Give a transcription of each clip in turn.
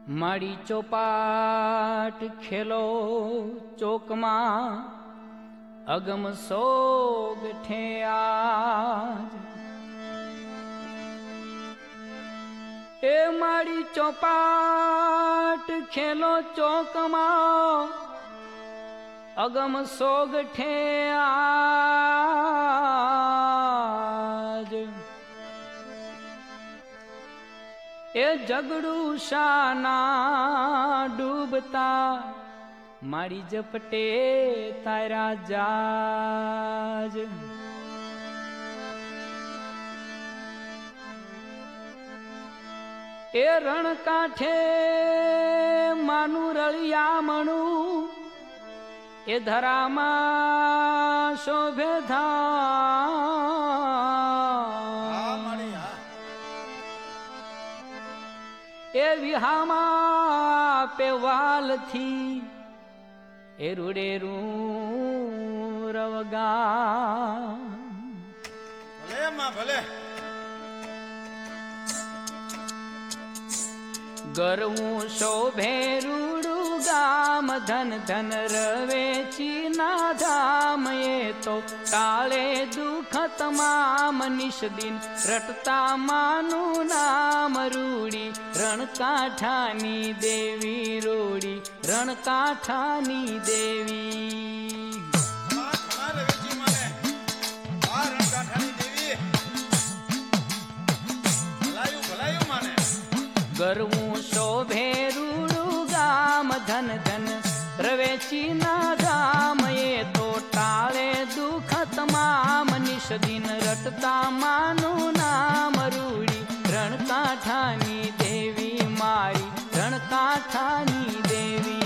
મારી ચોપાટ ખેલો ચોકમાં અગમ સોગ ઠે આજ એ મારી ચોપાટ ખેલો ચોકમાં અગમ સોગ ઠે આજ એ જગડું શાના ડૂબતા મારી જપટે તારા જાજ એ રણ કાંઠે માનું રળિયામણું એ ધરામાં શોભે એ વિહામાં પેવાલથી એ રૂડે રૂ રવગા ભલે માં ભલે ગરવું શોભે રૂડું ગામ ધન ધન રવેચી ના ધામ એ તો ટાળે દુઃખ તમામ નિષદિન રટતા માનું નામ રૂડી રણકાંઠાની દેવી રોડી રણકાંઠાની દેવી ગરવું શોભે રૂડું ગામ ધન ધન રવેચી ના ધામ એ તો ટાળે દુઃખ તમામ નિષદિન રટતા માનું નામ રૂડી રણકાંઠાની દેવી મારી રણકાંઠાની દેવી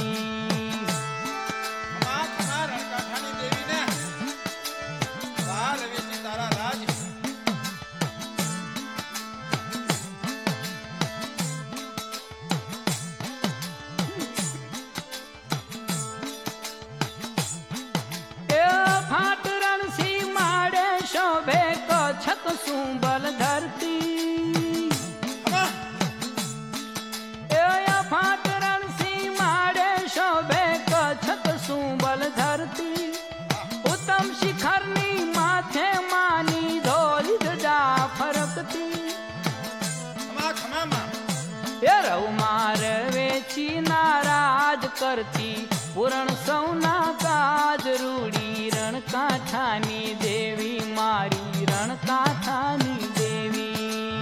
છક સુંબલ ધરતી એ ફાટ રણસી માડે શોભે કચ્છક સુંબલ ધરતી ઉત્તમ શિખરની માથે માની ધોરી ધજા ફરકતી એ રવમાર વેચી નારાજ કરતી પૂરણ સૌના કાજ રૂડી રણકાંઠાની દેવી મારી રણકાંઠાની દેવી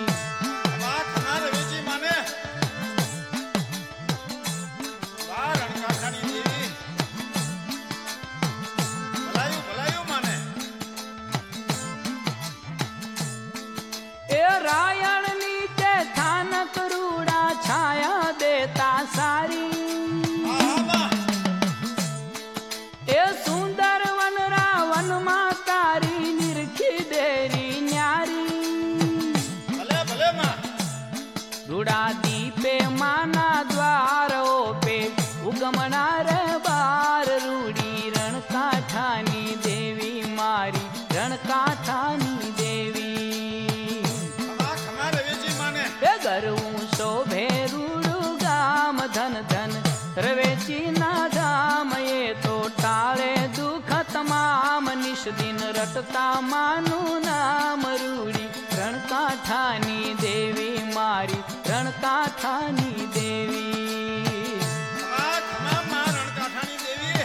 એ રાયણની તે થાનક રૂડા છાયા દેતા સારી એ સુંદર વન રાવન માં તારી નિરખી દેરી ન્યારી રૂડા દીપે માના દ્વારો પે ઉગમનાર બાર રૂડી રણકાંઠાની દેવી મારી રણકાંઠાની દેવી એ ગરવું શોભે રૂડું ગામ ધન ધન રવેચી ના ધામ એ તો ટાળે દુઃખ તમામ નિષદિન રટતા માનું નામ રૂડી રણકાંઠાની દેવી મારી રણકાંઠાની દેવી રણકાંઠાની દેવી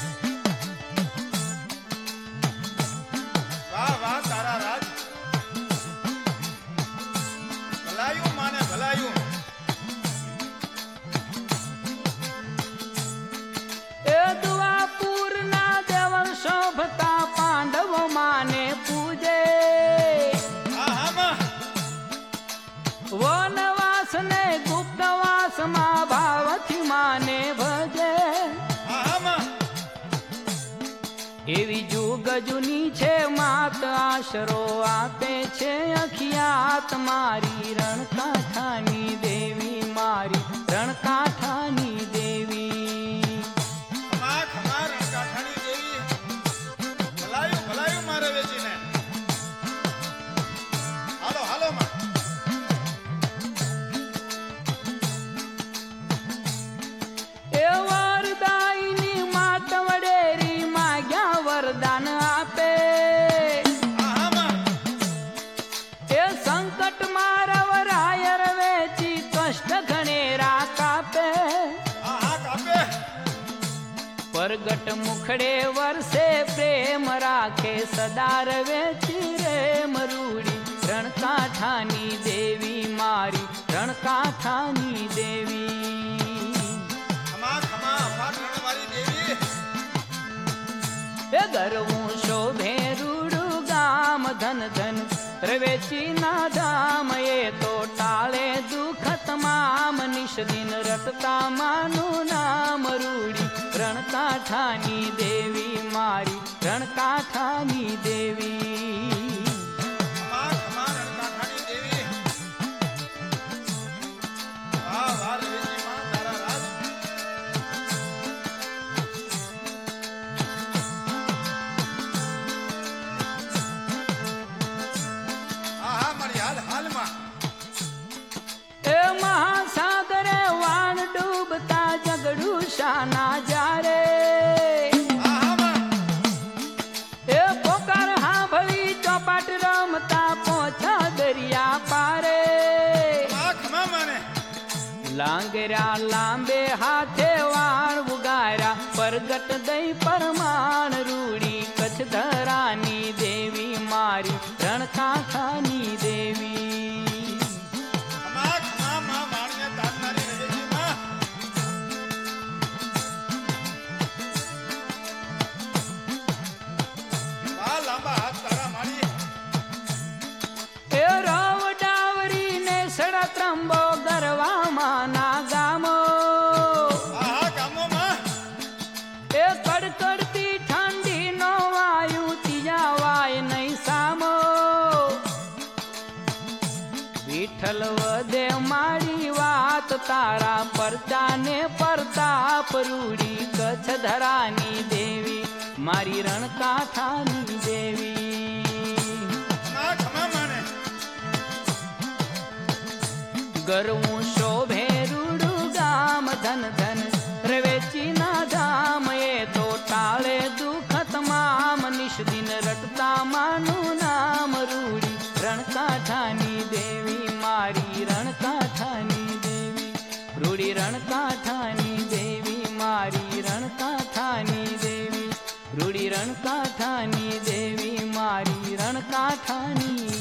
વાહ વાહ તારા રાજ ભલાયું માને ભલાયું એ દ્વાપુર ના દેવલ શોભતા પાંડવો માને પૂજે વનવાસ ને ગુપ્તવાસ માં ભાવથી માને ભજે એવી જુગ જુની છે માત આશરો આપે છે અખિયાત મારી રણકાંઠાની દેવી મારી રણકાંઠાની દેવી રણકાંઠાની દેવી ભલાયું ભલાયું મારે વેચીને હાલો હાલો માં મુખડે વર્ષે પ્રેમ રાખે સદા રવે ચીરે મરૂડી રણકાંઠાની દેવી મારી રણકાંઠાની દેવી ખમા ખમા અફાટ રણવાળી દેવી એ ગરવું શોભે રૂડું ગામ ધન ધન રવેચી ના ધામ એ તો ટાળે દુઃખ તમામ નિષ્દિન રટતા માનું નામ રૂડી રણકાંઠાની દેવી મારી રણકાંઠાની દેવી ખમા ખમા રણકાંઠાની દેવી વાહ વાહ રવેચી માં તારા રાજ આહા મારી હાલ હાલમાં એ મહાસાગરે વાણ ડૂબતા જગડું શાના જારે આહા માં એ પોકાર હાંભળી ચોપાટ રમતા પહોંચા દરિયા પારે ખમા માને લાંગર્યા લાંબે હાથે વાણ ઉગાર્યા પરગટ દઈ પરમાણ રૂડી કચ્છ ધરાની દેવી મારી રણકાંઠાની દેવી ખમા ખમા માં વાણને તારનારી રવેચી માં વાહ લાંબા હાથ તારા મારી એ રવ ડાવરી ને સડા ત્રંબો ગરવામાં ના ગામો આહા ગામોમાં એ કડકડતી ઠંડી નો વાયુ તીજા વાય નહીં સામો વિઠ્ઠલ વધે મારી વાત તારા પરચાને પરતાપ રૂડી કચ્છ ધરાની દેવી મારી રણકાંઠાની દેવી ખમા ખમા માને ગરવું શોભે રૂડું ગામ ધન ધન રવેચી ના ધામ એ તો ટાળે દુઃખ તમામ નિષ્દિન રટતા માનું નામ રૂડી રણકાંઠાની દેવી મારી રણકાંઠાની દેવી રૂડી રણકાંઠાની દેવી મારી રણકાંઠાની દેવી રૂડી રણકાંઠાની દેવી મારી રણકાંઠાની